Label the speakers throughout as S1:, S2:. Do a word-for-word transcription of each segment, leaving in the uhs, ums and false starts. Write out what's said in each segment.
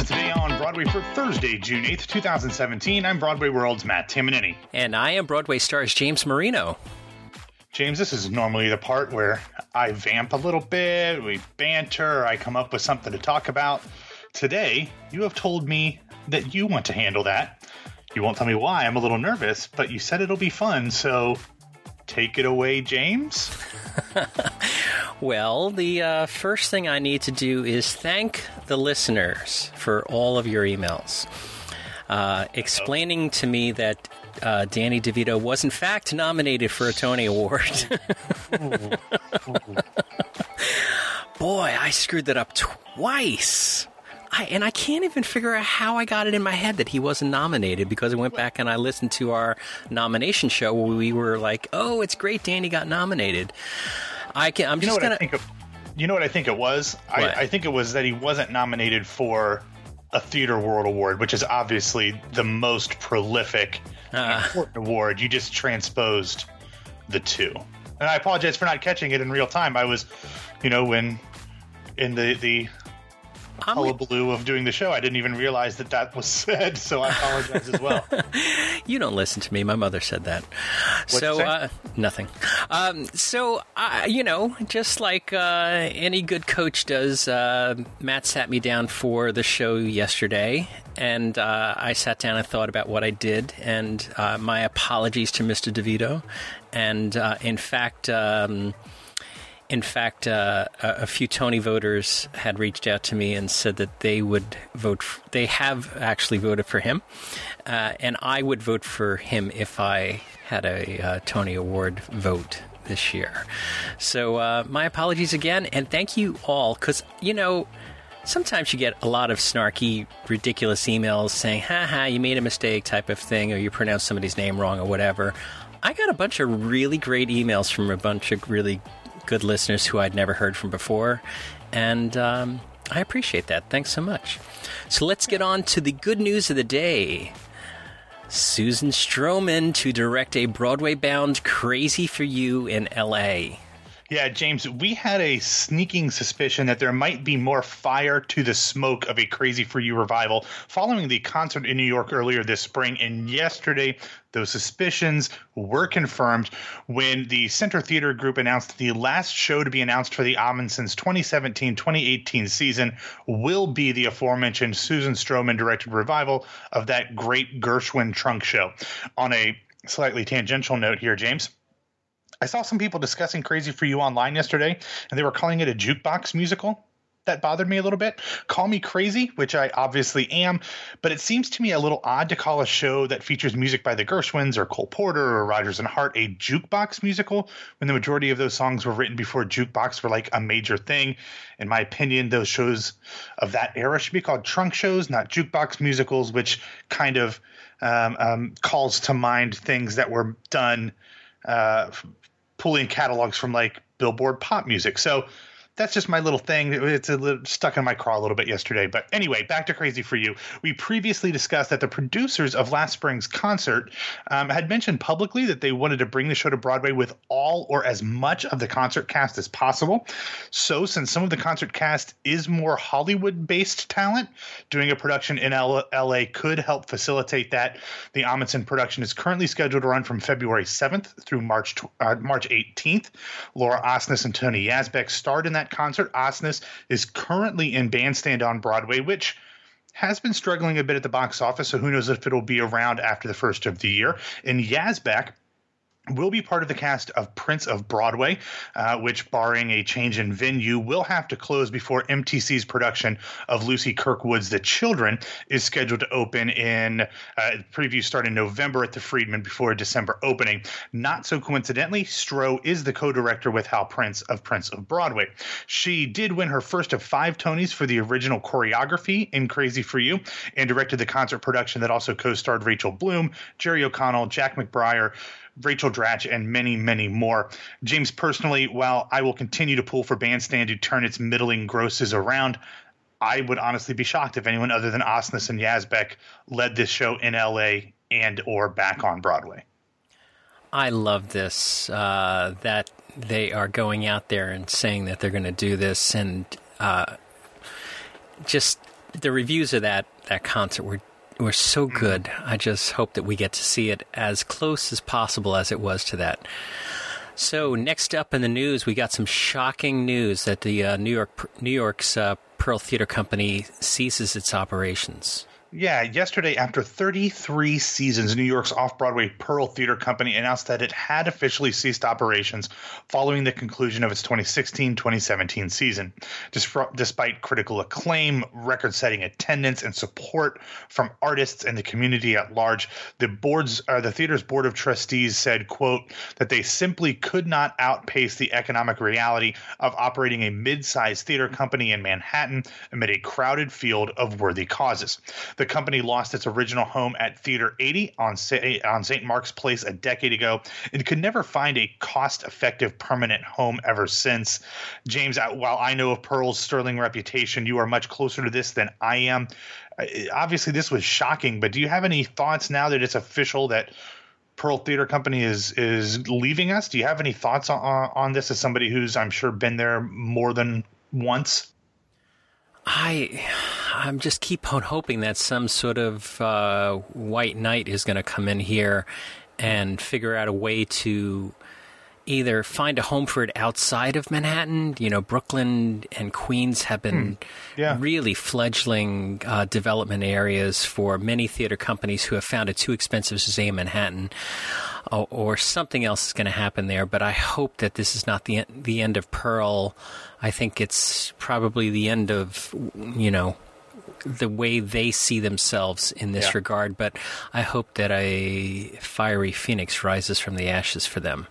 S1: Today on Broadway for Thursday, June eighth, twenty seventeen. I'm Broadway World's Matt Tamanini.
S2: And I am Broadway Stars James Marino.
S1: James, this is normally the part where I vamp a little bit, we banter, I come up with something to talk about. Today, you have told me that you want to handle that. You won't tell me why. I'm a little nervous, but you said it'll be fun, so take it away, James.
S2: Well, the uh, first thing I need to do is thank the listeners for all of your emails, uh, explaining to me that uh, Danny DeVito was in fact nominated for a Tony Award. Boy, I screwed that up twice. I, and I can't even figure out how I got it in my head that he wasn't nominated, because I went back and I listened to our nomination show where we were like, oh, it's great Danny got nominated. I can, I'm
S1: you
S2: just
S1: going
S2: to...
S1: It, you know what I think it was? I, I think it was that he wasn't nominated for a Theater World Award, which is obviously the most prolific uh, important award. You just transposed the two. And I apologize for not catching it in real time. I was, you know, when in the... the hullabaloo of doing the show, I didn't even realize that that was said, so I apologize as well.
S2: You don't listen to me. My mother said that.
S1: What'd
S2: so,
S1: you say?
S2: Uh, nothing. Um, so, uh, you know, just like uh, any good coach does, uh, Matt sat me down for the show yesterday, and uh, I sat down and thought about what I did, and uh, my apologies to Mister DeVito, and uh, in fact... Um, In fact, uh, a, a few Tony voters had reached out to me and said that they would vote. For, they have actually voted for him, uh, and I would vote for him if I had a uh, Tony Award vote this year. So uh, my apologies again, and thank you all, because, you know, sometimes you get a lot of snarky, ridiculous emails saying, ha ha, you made a mistake type of thing, or you pronounced somebody's name wrong or whatever. I got a bunch of really great emails from a bunch of really good listeners who I'd never heard from before, and um, I appreciate that. Thanks so much. So let's get on to the good news of the day. Susan Stroman to direct a Broadway-bound Crazy for You in L A.
S1: Yeah, James, we had a sneaking suspicion that there might be more fire to the smoke of a Crazy for You revival following the concert in New York earlier this spring. And yesterday, those suspicions were confirmed when the Center Theater Group announced the last show to be announced for the Amundson's twenty seventeen twenty eighteen season will be the aforementioned Susan Stroman-directed revival of that great Gershwin trunk show. On a slightly tangential note here, James, I saw some people discussing Crazy for You online yesterday, and they were calling it a jukebox musical. That bothered me a little bit. Call me crazy, which I obviously am, but it seems to me a little odd to call a show that features music by the Gershwins or Cole Porter or Rodgers and Hart a jukebox musical when the majority of those songs were written before jukebox were like a major thing. In my opinion, those shows of that era should be called trunk shows, not jukebox musicals, which kind of um, um, calls to mind things that were done uh, pulling catalogs from like Billboard pop music. So that's just my little thing. It's a little stuck in my craw a little bit yesterday. But anyway, back to Crazy for You. We previously discussed that the producers of last spring's concert um, had mentioned publicly that they wanted to bring the show to Broadway with all or as much of the concert cast as possible. So since some of the concert cast is more Hollywood-based talent, doing a production in L A could help facilitate that. The Amundsen production is currently scheduled to run from February seventh through March uh, March eighteenth. Laura Osnes and Tony Yazbek starred in that concert. Osnes is currently in Bandstand on Broadway, which has been struggling a bit at the box office, so who knows if it'll be around after the first of the year. And Yazbek will be part of the cast of Prince of Broadway, uh, which, barring a change in venue, will have to close before M T C's production of Lucy Kirkwood's The Children is scheduled to open in uh, previews start in November at the Friedman before a December opening. Not so coincidentally, Stroh is the co-director with Hal Prince of Prince of Broadway. She did win her first of five Tonys for the original choreography in Crazy for You and directed the concert production that also co-starred Rachel Bloom, Jerry O'Connell, Jack McBrayer, Rachel Dratch, and many, many more. James, personally, while I will continue to pull for Bandstand to turn its middling grosses around, I would honestly be shocked if anyone other than Osnes and Yazbek led this show in L A and or back on Broadway.
S2: I love this, uh, that they are going out there and saying that they're going to do this, and uh, just the reviews of that, that concert were were so good. I just hope that we get to see it as close as possible as it was to that. So next up in the news, we got some shocking news that the uh, New York New York's uh, Pearl Theater Company ceases its operations.
S1: Yeah, yesterday, after thirty-three seasons, New York's off-Broadway Pearl Theater Company announced that it had officially ceased operations following the conclusion of its twenty sixteen twenty seventeen season. Despite critical acclaim, record-setting attendance, and support from artists and the community at large, the board's, uh, the theater's board of trustees said, quote, that they simply could not outpace the economic reality of operating a mid-sized theater company in Manhattan amid a crowded field of worthy causes. The company lost its original home at Theater eighty on on Saint Mark's Place a decade ago and could never find a cost-effective permanent home ever since. James, while I know of Pearl's sterling reputation, you are much closer to this than I am. Obviously, this was shocking, but do you have any thoughts now that it's official that Pearl Theater Company is is leaving us? Do you have any thoughts on, on this as somebody who's, I'm sure, been there more than once?
S2: I, I'm just keep on hoping that some sort of uh, white knight is going to come in here and figure out a way to either find a home for it outside of Manhattan. You know, Brooklyn and Queens have been hmm. yeah. really fledgling uh, development areas for many theater companies who have found it too expensive to stay in Manhattan. Or, or something else is going to happen there, but I hope that this is not the en- the end of Pearl. I think it's probably the end of, you know, the way they see themselves in this yeah. regard, but I hope that a fiery phoenix rises from the ashes for them.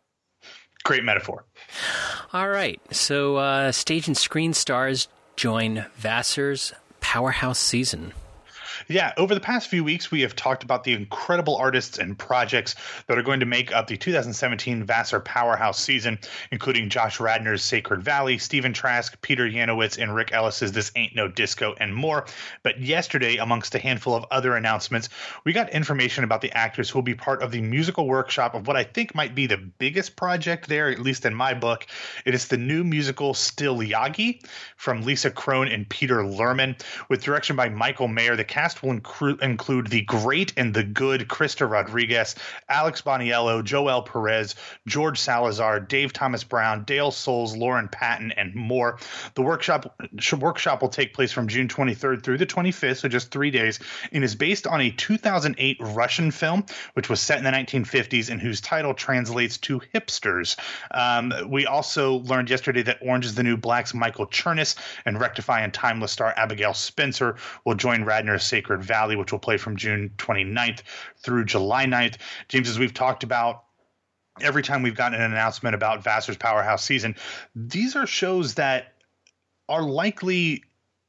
S1: Great metaphor.
S2: All right, so uh, stage and screen stars join Vassar's Powerhouse season.
S1: Yeah, over the past few weeks, we have talked about the incredible artists and projects that are going to make up the two thousand seventeen Vassar Powerhouse season, including Josh Radnor's Sacred Valley, Stephen Trask, Peter Yanowitz, and Rick Ellis's This Ain't No Disco, and more. But yesterday, amongst a handful of other announcements, we got information about the actors who will be part of the musical workshop of what I think might be the biggest project there, at least in my book. It is the new musical Still Yagi from Lisa Crone and Peter Lerman, with direction by Michael Mayer. The cast will incru- include the great and the good Krista Rodriguez, Alex Boniello, Joel Perez, George Salazar, Dave Thomas Brown, Dale Souls, Lauren Patton, and more. The workshop workshop will take place from June twenty-third through the twenty-fifth, so just three days, and is based on a two thousand eight Russian film, which was set in the nineteen fifties and whose title translates to Hipsters. Um, we also learned yesterday that Orange is the New Black's Michael Chernus and Rectify and Timeless star Abigail Spencer will join Radnor's Sacred Valley, which will play from June twenty-ninth through July ninth. James, as we've talked about, every time we've gotten an announcement about Vassar's Powerhouse season, these are shows that are likely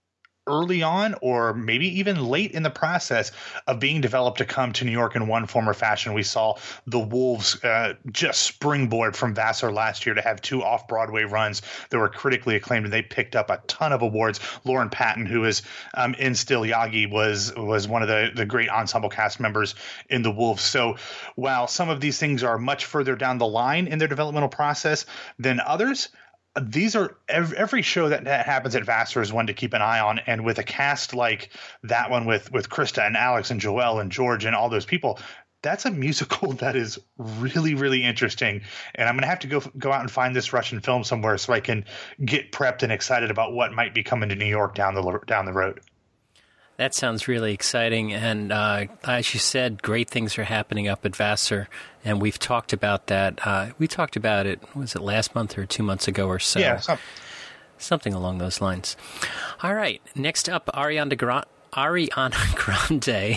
S1: early on or maybe even late in the process of being developed to come to New York in one form or fashion. We saw the Wolves uh, just springboard from Vassar last year to have two off-Broadway runs that were critically acclaimed, and they picked up a ton of awards. Lauren Patton, who is um, in Still Yagi, was was one of the, the great ensemble cast members in the Wolves. So while some of these things are much further down the line in their developmental process than others, these are every, every show that, that happens at Vassar is one to keep an eye on. And with a cast like that one with, with Krista and Alex and Joel and George and all those people, that's a musical that is really, really interesting. And I'm going to have to go go out and find this Russian film somewhere so I can get prepped and excited about what might be coming to New York down the down the road.
S2: That sounds really exciting. And uh, as you said, great things are happening up at Vassar. And we've talked about that. Uh, we talked about it, was it last month or two months ago or so?
S1: Yeah, some-
S2: something along those lines. All right. Next up, Ariana, Gra- Ariana Grande.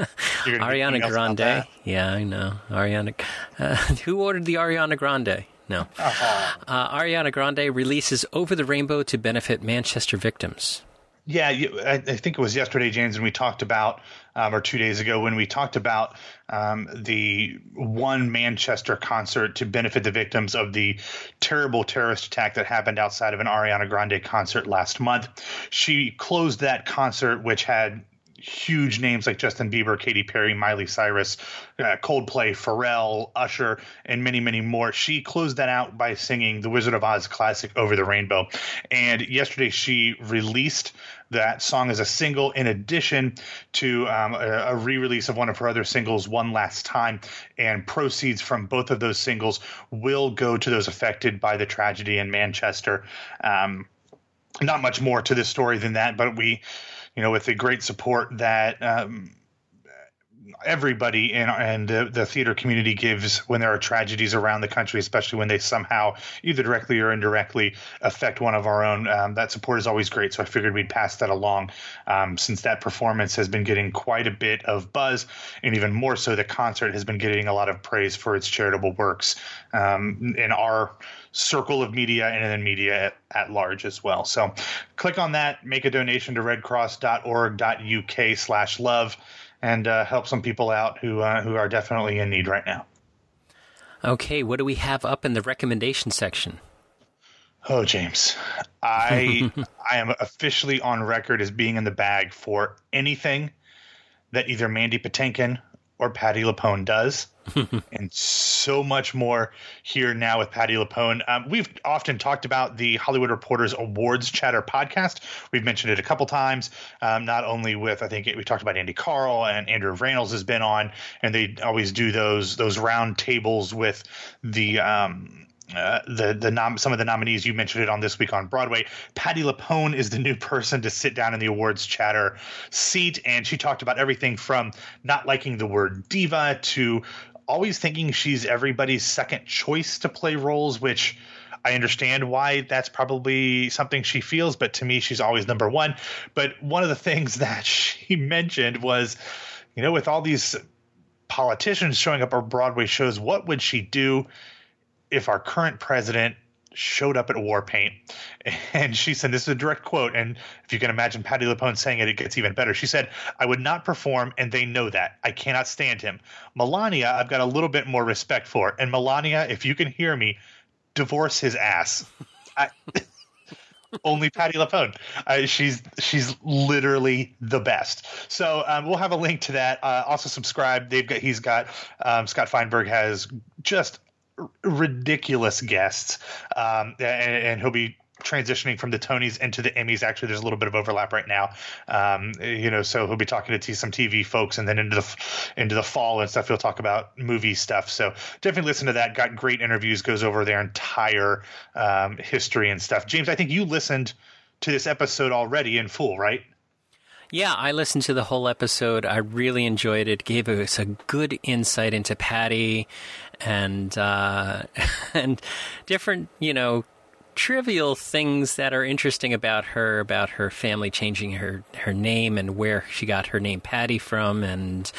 S2: Ariana Grande. Yeah, I know. Ariana. Uh, who ordered the Ariana Grande? No. Uh-huh. Uh, Ariana Grande releases Over the Rainbow to benefit Manchester victims.
S1: Yeah, I think it was yesterday, James, when we talked about, um, or two days ago, when we talked about um, the one Manchester concert to benefit the victims of the terrible terrorist attack that happened outside of an Ariana Grande concert last month. She closed that concert, which had huge names like Justin Bieber, Katy Perry, Miley Cyrus, uh, Coldplay, Pharrell, Usher, and many, many more. She closed that out by singing the Wizard of Oz classic Over the Rainbow. And yesterday she released that song as a single in addition to um, a, a re-release of one of her other singles, One Last Time. And proceeds from both of those singles will go to those affected by the tragedy in Manchester. Um, not much more to this story than that, but we... You know, with the great support that um, everybody in and the, the theater community gives when there are tragedies around the country, especially when they somehow either directly or indirectly affect one of our own, um, that support is always great. So I figured we'd pass that along um, since that performance has been getting quite a bit of buzz, and even more so, the concert has been getting a lot of praise for its charitable works um, in our circle of media and then media at, at large as well. So click on that, make a donation to redcross.org.uk slash love and uh, help some people out who uh, who are definitely in need right now.
S2: Okay, what do we have up in the recommendation section?
S1: Oh, James, I I am officially on record as being in the bag for anything that either Mandy Patinkin or Patti LuPone does, and so much more here now with Patti LuPone. Um, we've often talked about the Hollywood Reporters Awards Chatter podcast. We've mentioned it a couple times, um, not only with, I think it, we talked about Andy Carl, and Andrew Reynolds has been on, and they always do those those round tables with the um, Uh, the the nom- some of the nominees. You mentioned it on This Week on Broadway. Patti LuPone is the new person to sit down in the awards chatter seat, and she talked about everything from not liking the word diva to always thinking she's everybody's second choice to play roles, which I understand why that's probably something she feels, but to me, she's always number one. But one of the things that she mentioned was, you know, with all these politicians showing up at Broadway shows, what would she do if our current president showed up at War Paint? And she said, this is a direct quote, and if you can imagine Patti LuPone saying it, it gets even better. She said, "I would not perform, and they know that. I cannot stand him. Melania, I've got a little bit more respect for. And Melania, if you can hear me, divorce his ass." I, only Patti LuPone. Uh, she's she's literally the best. So um, we'll have a link to that. Uh, also subscribe. They've got he's got um, Scott Feinberg has just ridiculous guests, um, and, and he'll be transitioning from the Tonys into the Emmys. Actually, there's a little bit of overlap right now, um, you know. So he'll be talking to t- some T V folks, and then into the into the fall and stuff, he'll talk about movie stuff. So definitely listen to that. Got great interviews. Goes over their entire um, history and stuff. James, I think you listened to this episode already in full, right?
S2: Yeah, I listened to the whole episode. I really enjoyed it. Gave us a good insight into Patti and uh, and different, you know, trivial things that are interesting about her, about her family changing her, her name and where she got her name Patti from, and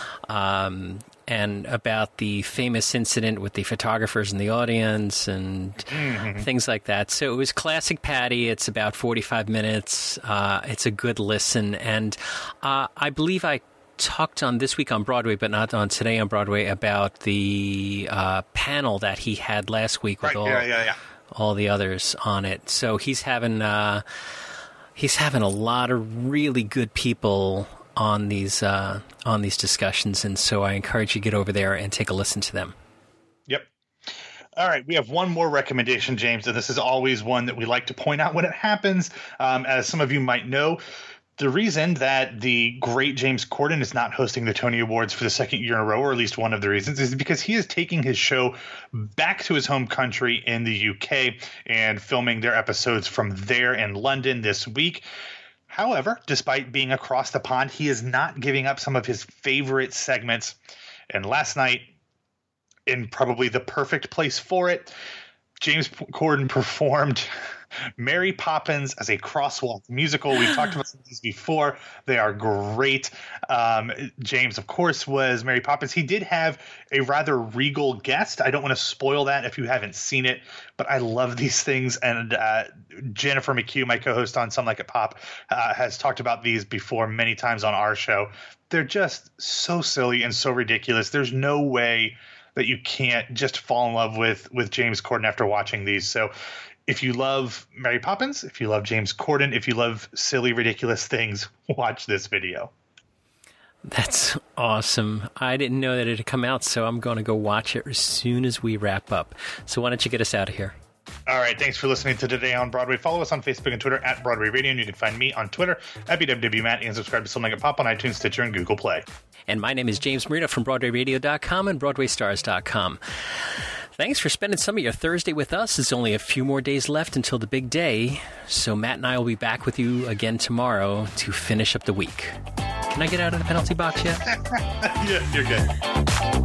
S2: um, and about the famous incident with the photographers in the audience and mm-hmm. things like that. So it was classic Patti. It's about forty-five minutes. Uh, it's a good listen. And uh, I believe I talked on This Week on Broadway, but not on Today on Broadway, about the uh, panel that he had last week with
S1: right.
S2: all,
S1: yeah, yeah, yeah.
S2: all the others on it. So he's having uh, he's having a lot of really good people on these uh, on these discussions, and so I encourage you to get over there and take a listen to them.
S1: Yep. All right, we have one more recommendation, James, and this is always one that we like to point out when it happens. Um, as some of you might know, the reason that the great James Corden is not hosting the Tony Awards for the second year in a row, or at least one of the reasons, is because he is taking his show back to his home country in the U K and filming their episodes from there in London this week. However, despite being across the pond, he is not giving up some of his favorite segments. And last night, in probably the perfect place for it, James Corden performed Mary Poppins as a crosswalk musical. We've talked about some of these before. They are great. Um, James, of course, was Mary Poppins. He did have a rather regal guest. I don't want to spoil that if you haven't seen it, but I love these things. And uh, Jennifer McHugh, my co-host on Some Like It Pop, uh, has talked about these before many times on our show. They're just so silly and so ridiculous. There's no way that you can't just fall in love with with James Corden after watching these. So if you love Mary Poppins, if you love James Corden, if you love silly, ridiculous things, watch this video.
S2: That's awesome. I didn't know that it had come out, so I'm going to go watch it as soon as we wrap up. So why don't you get us out of here?
S1: All right, thanks for listening to Today on Broadway. Follow us on Facebook and Twitter at Broadway Radio, and you can find me on Twitter at B W W Matt, and subscribe to Something Like a Pop on iTunes, Stitcher, and Google Play.
S2: And my name is James Marino from Broadway Radio dot com and Broadway Stars dot com. Thanks for spending some of your Thursday with us. There's only a few more days left until the big day, so Matt and I will be back with you again tomorrow to finish up the week. Can I get out of the penalty box yet?
S1: Yeah, you're good.